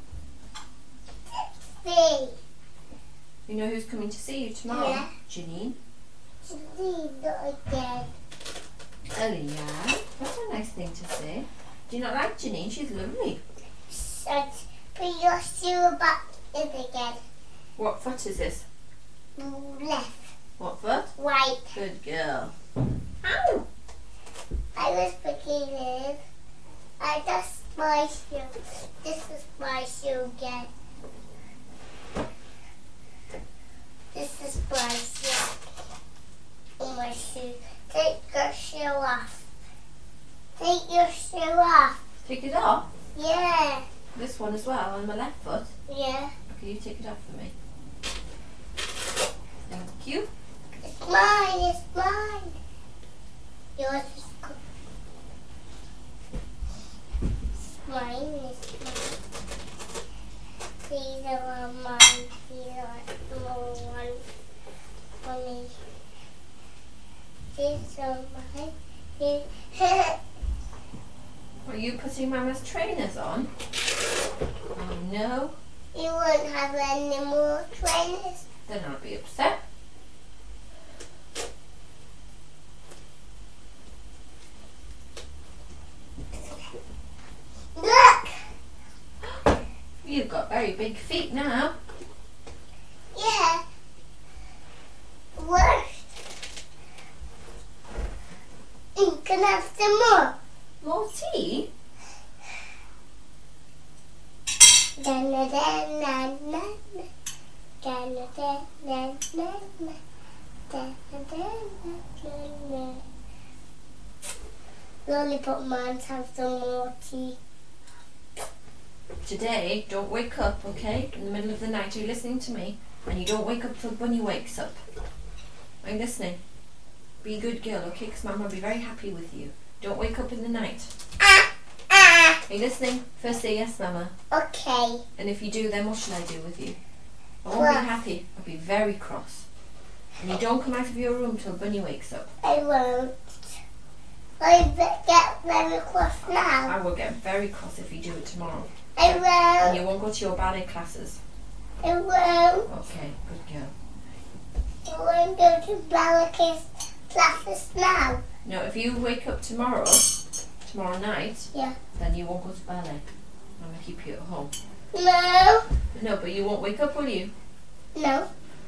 Speaker 2: See,
Speaker 1: You know who's coming to see you tomorrow?
Speaker 2: Yeah.
Speaker 1: Janine.
Speaker 2: see, look again.
Speaker 1: Oh, yeah. That's a nice thing to say. Do you not like Janine? She's lovely.
Speaker 2: So, put your shoe back in again.
Speaker 1: What foot is this?
Speaker 2: Left,
Speaker 1: What foot?
Speaker 2: right.
Speaker 1: Good girl. Ow!
Speaker 2: I was picking it. I just my shoe. This is my shoe again. This is my shoe. Oh, my shoe. Take your shoe off. Take your shoe off.
Speaker 1: Take it off.
Speaker 2: Yeah.
Speaker 1: This one as well on my left foot.
Speaker 2: Yeah.
Speaker 1: Can you take it off for me? Thank you.
Speaker 2: It's mine. It's mine. Yours is good. It's mine. It's mine. These are all mine. These are more one for me. These are mine.
Speaker 1: Are you putting Mama's trainers on? Oh no.
Speaker 2: You won't have any more trainers.
Speaker 1: Then I'll be upset.
Speaker 2: Look!
Speaker 1: You've got very big feet now.
Speaker 2: Yeah. Worst. You can have some more.
Speaker 1: More tea?
Speaker 2: Lollipop man, have some more tea.
Speaker 1: Today, don't wake up, okay? In the middle of the night, are you listening to me? And you don't wake up till Bunny wakes up. Are you listening? Be a good girl, okay? Because Mama will be very happy with you. Don't wake up in the night. Are you listening? First say yes, Mama.
Speaker 2: Okay.
Speaker 1: And if you do, then what shall I do with you? I won't
Speaker 2: Cross.
Speaker 1: be happy. I'll be very cross. And you don't come out of your room till Bunny wakes up.
Speaker 2: I won't. I get very cross now.
Speaker 1: I will get very cross if you do it tomorrow.
Speaker 2: I
Speaker 1: And
Speaker 2: will.
Speaker 1: you won't go to your ballet classes.
Speaker 2: I will.
Speaker 1: Okay, good girl.
Speaker 2: I won't go to ballet classes now.
Speaker 1: No, if you wake up tomorrow night,
Speaker 2: Yeah.
Speaker 1: then you won't go to ballet. I'm going to keep you at home.
Speaker 2: No.
Speaker 1: No, but you won't wake up, will you?
Speaker 2: No.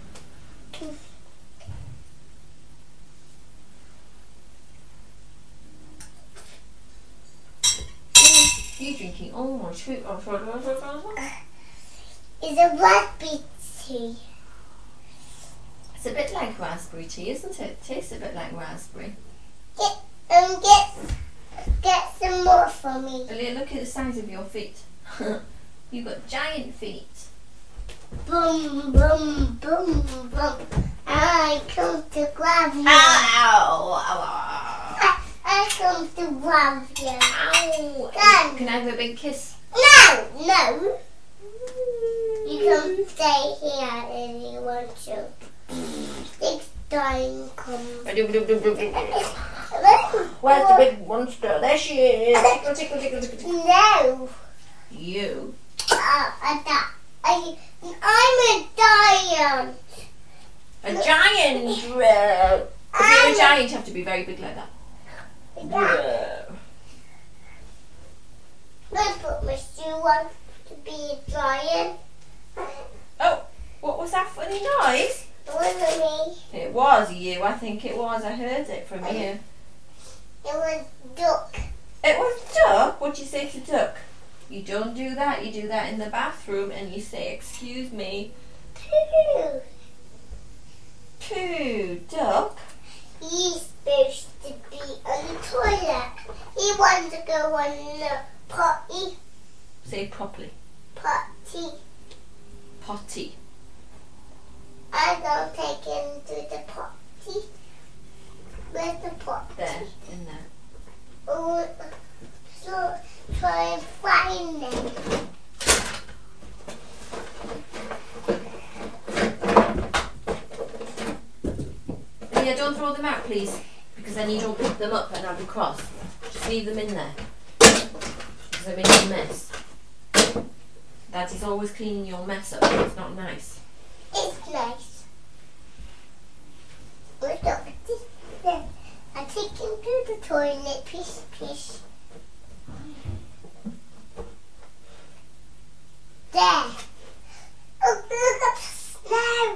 Speaker 1: You drinking? Oh, my shoot. Oh, sorry.
Speaker 2: It's a raspberry tea.
Speaker 1: It's a bit like raspberry tea, isn't it? It tastes a bit like raspberry.
Speaker 2: Get some more for me.
Speaker 1: Aaliyah, look at the size of your feet. You've got giant feet.
Speaker 2: Boom, boom, boom, boom. I come to grab you.
Speaker 1: Ow!
Speaker 2: I come to grab you.
Speaker 1: Ow!
Speaker 2: Come.
Speaker 1: Can I have a big kiss?
Speaker 2: No. You can stay here if you want to. Next time come.
Speaker 1: Where's the big monster? There she is. Tickle, tickle, tickle, tickle, tickle.
Speaker 2: No.
Speaker 1: You.
Speaker 2: I'm a giant.
Speaker 1: A giant. If you're a giant, you have to be very big like that.
Speaker 2: I put my shoe on to be a giant.
Speaker 1: Oh, what was that funny noise?
Speaker 2: It wasn't me.
Speaker 1: It was you. I think it was. I heard it from you.
Speaker 2: It was duck.
Speaker 1: It was duck. What'd you say to duck? You don't do that. You do that in the bathroom and you say, "Excuse me." Pooh, duck.
Speaker 2: He's supposed to be on the toilet. He wants to go on the potty.
Speaker 1: Say it properly.
Speaker 2: Potty.
Speaker 1: Potty.
Speaker 2: I don't take him to the potty. Where's the potty?
Speaker 1: There, in there.
Speaker 2: Oh, so try and find them.
Speaker 1: Yeah, don't throw them out, please, because then you don't pick them up and I'll be cross. Just leave them in there, because they make a mess. Daddy's always cleaning your mess up. It's not nice.
Speaker 2: It's nice. Look at this. I take him to the toilet, pish, pish. There. Oh, look at the snow.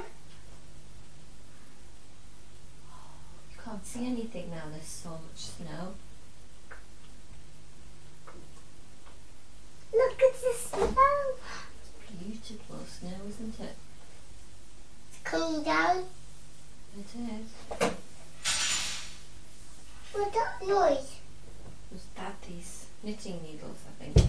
Speaker 1: You can't see anything now. There's so much snow.
Speaker 2: Look at the snow.
Speaker 1: Beautiful snow, isn't it?
Speaker 2: It's coming down.
Speaker 1: It is.
Speaker 2: What's that noise?
Speaker 1: There's Daddy's knitting needles, I think.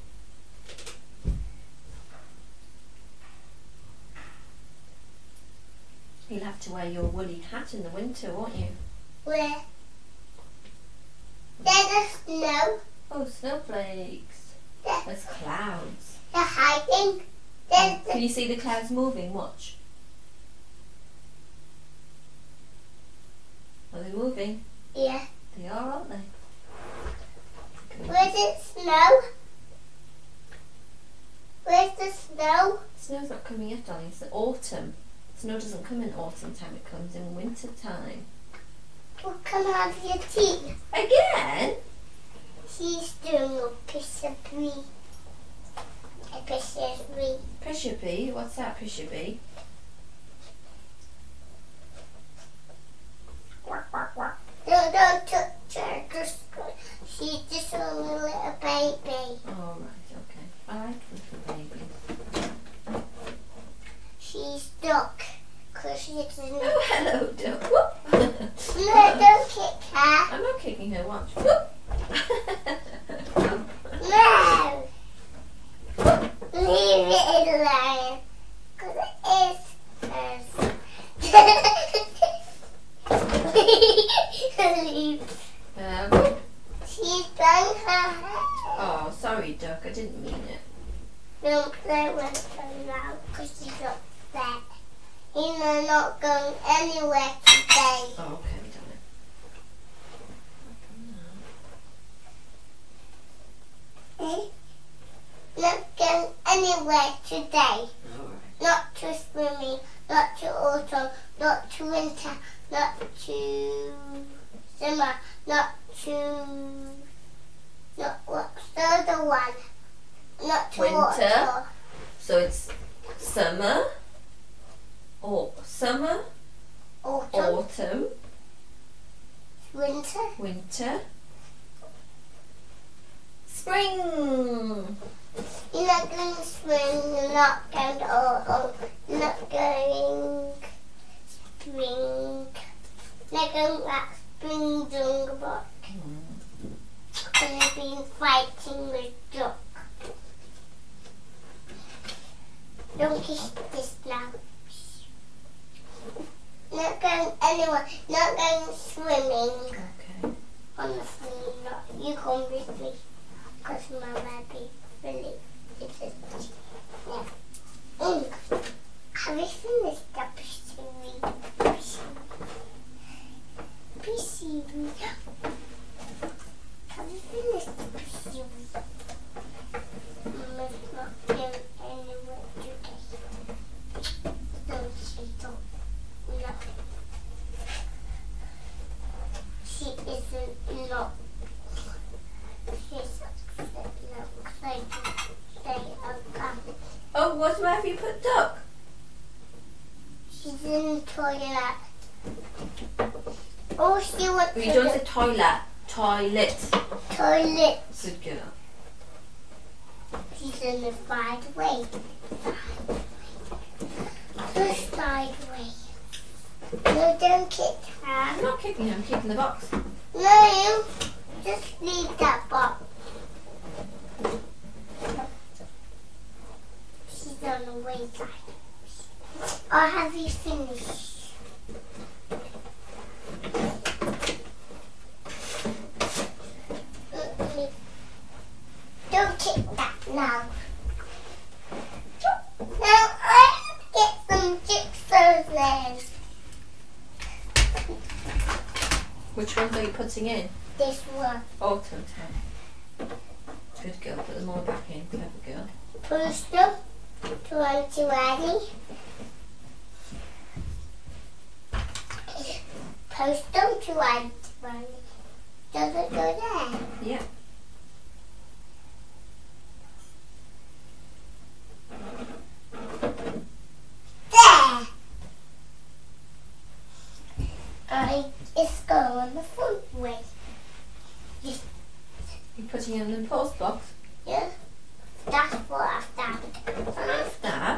Speaker 1: You'll have to wear your woolly hat in the winter, won't you?
Speaker 2: Where? There's the snow.
Speaker 1: Oh, snowflakes. There's clouds.
Speaker 2: They're hiding. There's
Speaker 1: Can you see the clouds moving? Watch. Are they moving?
Speaker 2: yeah.
Speaker 1: They are, aren't they?
Speaker 2: Where's the snow? Where's the snow?
Speaker 1: Snow's not coming yet, darling. It's autumn. Snow doesn't come in autumn time. It comes in winter time.
Speaker 2: Will come out of your teeth.
Speaker 1: Again?
Speaker 2: She's doing a piece of me. A piece of me.
Speaker 1: Pressure bee? What's that, pressure bee? Quack, quack, quack.
Speaker 2: No, don't touch her. She's just a little baby.
Speaker 1: Oh, right, okay. I like little babies.
Speaker 2: She's stuck. Because she's in
Speaker 1: Oh, hello, duck. Whoop.
Speaker 2: No, don't kick her.
Speaker 1: I'm not kicking her, watch. Whoop.
Speaker 2: No. Leave it alone. Because it is hers.
Speaker 1: Whoop.
Speaker 2: She's done her hair.
Speaker 1: Oh, sorry, duck. I didn't mean it.
Speaker 2: Don't play with her now because she's upset. You're not going anywhere today.
Speaker 1: Oh, okay,
Speaker 2: anywhere today.
Speaker 1: Alright.
Speaker 2: Not to swimming, not to autumn, not to winter, not to summer, not what's the other one? Not to
Speaker 1: Winter.
Speaker 2: water.
Speaker 1: So it's summer,
Speaker 2: Autumn.
Speaker 1: autumn,
Speaker 2: Winter.
Speaker 1: winter, spring.
Speaker 2: You're not going to swim, you're not going to autumn, you're not going spring. You're not going that spring jungle book. Because you've been fighting with Duck. Don't kiss this now. Not going anywhere, not going swimming.
Speaker 1: Okay.
Speaker 2: Honestly, not. You come with me. Because Mama be really interested. Yeah. Have you finished the seaweed? Have you finished the seaweed? Mama's not going anywhere today. No, she don't. No. She isn't not. She's excited to say okay.
Speaker 1: Oh, where have you put Duck?
Speaker 2: She's in the toilet. Oh, she went
Speaker 1: You
Speaker 2: to
Speaker 1: don't
Speaker 2: the
Speaker 1: say toilet. Toilet.
Speaker 2: toilet.
Speaker 1: Good girl.
Speaker 2: She's in the side way. The side way. No, don't kick her.
Speaker 1: I'm not kicking her, I'm kicking the box.
Speaker 2: No, just leave that box. She's on the way side. Or have you finished? Don't kick that now. Now I have to get some jigsaw then.
Speaker 1: Which ones are you putting in?
Speaker 2: This one.
Speaker 1: Autumn time. Good girl, put them all back in. Clever girl.
Speaker 2: Push them to Auntie Waddy. Post them to Auntie Waddy. Does it go there?
Speaker 1: Yeah.
Speaker 2: There! It's going the front way.
Speaker 1: You're putting in the post box.
Speaker 2: Yeah? That's what I've done.
Speaker 1: After.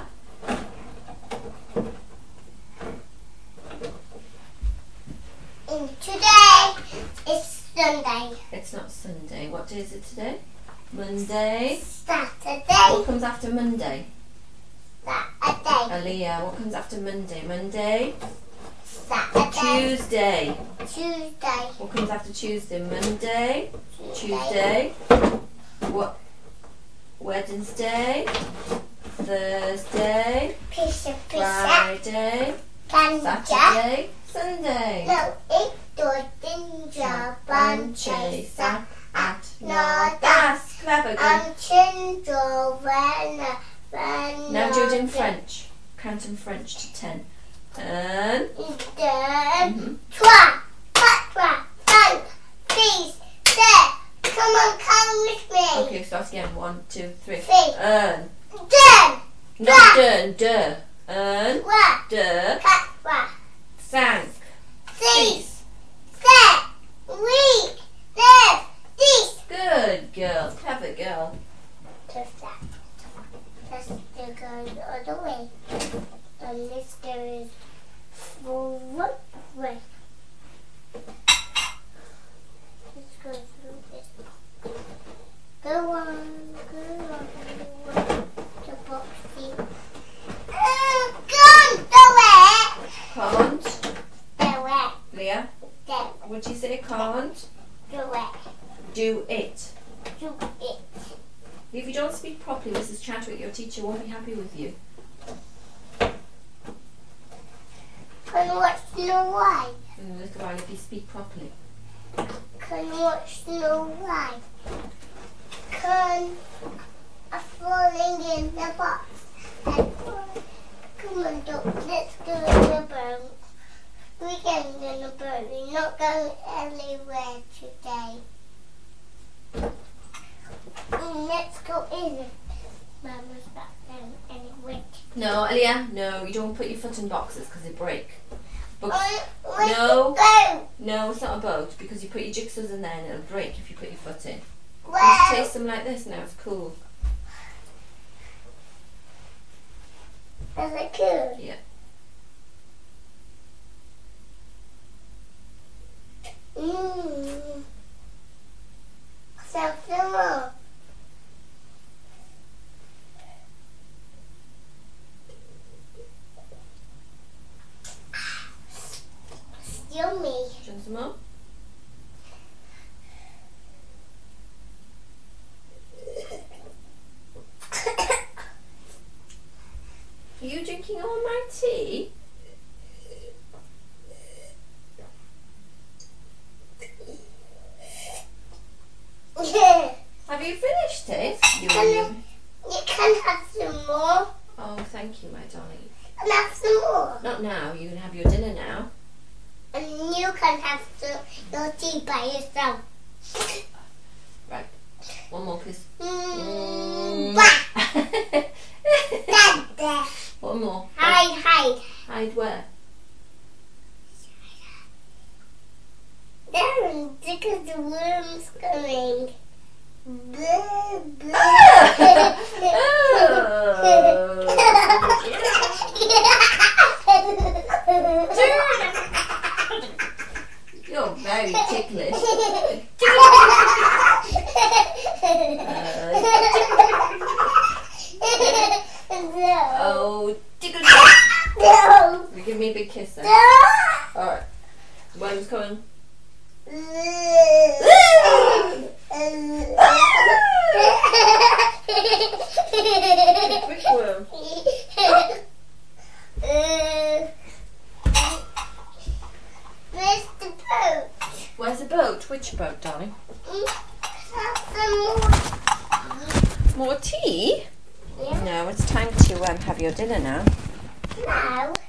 Speaker 2: And today is Sunday.
Speaker 1: It's not Sunday. What day is it today? Monday.
Speaker 2: Saturday.
Speaker 1: What comes after Monday?
Speaker 2: Saturday.
Speaker 1: Aaliyah, what comes after Monday? Monday.
Speaker 2: Saturday.
Speaker 1: Tuesday.
Speaker 2: Tuesday.
Speaker 1: What comes after Tuesday? Monday. Tuesday. What? Wednesday. Thursday.
Speaker 2: Pisha.
Speaker 1: Friday.
Speaker 2: Ganja.
Speaker 1: Saturday. Sunday.
Speaker 2: No, it's the ginger bunches.
Speaker 1: At no, that's clever. Good.
Speaker 2: I'm ginger when
Speaker 1: Now do it in French. Count in French to 10. And
Speaker 2: then 3, 4, 5, 6, 7. Come on, come with me.
Speaker 1: okay, start again. 1, 2, 3.
Speaker 2: Three.
Speaker 1: And
Speaker 2: Then
Speaker 1: not dun, duh. And
Speaker 2: 1,
Speaker 1: duh.
Speaker 2: 4,
Speaker 1: 5,
Speaker 2: 6, 7, 8, 9, 10.
Speaker 1: Good girl, clever girl.
Speaker 2: Just that. That's the go the other way. And this goes forward way. Let's go through this. Go on, go on. The boxy. Can't do it.
Speaker 1: Can't.
Speaker 2: Do it.
Speaker 1: Leah,
Speaker 2: Do
Speaker 1: what do you say? Can't.
Speaker 2: it.
Speaker 1: Do it.
Speaker 2: Do it.
Speaker 1: If you don't speak properly, Mrs. Chadwick, your teacher won't be happy with you.
Speaker 2: Can watch Snow White.
Speaker 1: In a little while, if you speak properly.
Speaker 2: Can watch Snow White. Can I falling in the box. Come on, Doc, let's go in the boat. We're going in the boat. We're not going anywhere today. Let's go in. Mama's back then anyway.
Speaker 1: No, Elia, no, you don't put your foot in boxes because they break. But
Speaker 2: Where's
Speaker 1: no,
Speaker 2: the boat?
Speaker 1: no, it's not a boat because you put your jigsaws in there and it'll break if you put your foot in.
Speaker 2: Where?
Speaker 1: Just taste them like this now, it's cool.
Speaker 2: Is it cool?
Speaker 1: Yeah.
Speaker 2: Mmm. Something more. Yummy.
Speaker 1: Do you want some more? Are you drinking all my tea? Have you finished it?
Speaker 2: You can have some more.
Speaker 1: Oh, thank you, my darling.
Speaker 2: And have some more.
Speaker 1: Not now. You can have your dinner now.
Speaker 2: And you can have your tea by yourself.
Speaker 1: Right. One more kiss.
Speaker 2: Dad.
Speaker 1: One more.
Speaker 2: Hide.
Speaker 1: Hide where?
Speaker 2: There, because the worm's coming.
Speaker 1: You're very ticklish. Oh, tickle.
Speaker 2: No.
Speaker 1: You give me a big kiss then.
Speaker 2: No.
Speaker 1: Alright. Worm's coming. Quick worm.
Speaker 2: Where's the boat?
Speaker 1: Where's the boat? Which boat, darling?
Speaker 2: Have some more.
Speaker 1: More tea?
Speaker 2: Yeah.
Speaker 1: No, it's time to have your dinner now.
Speaker 2: No.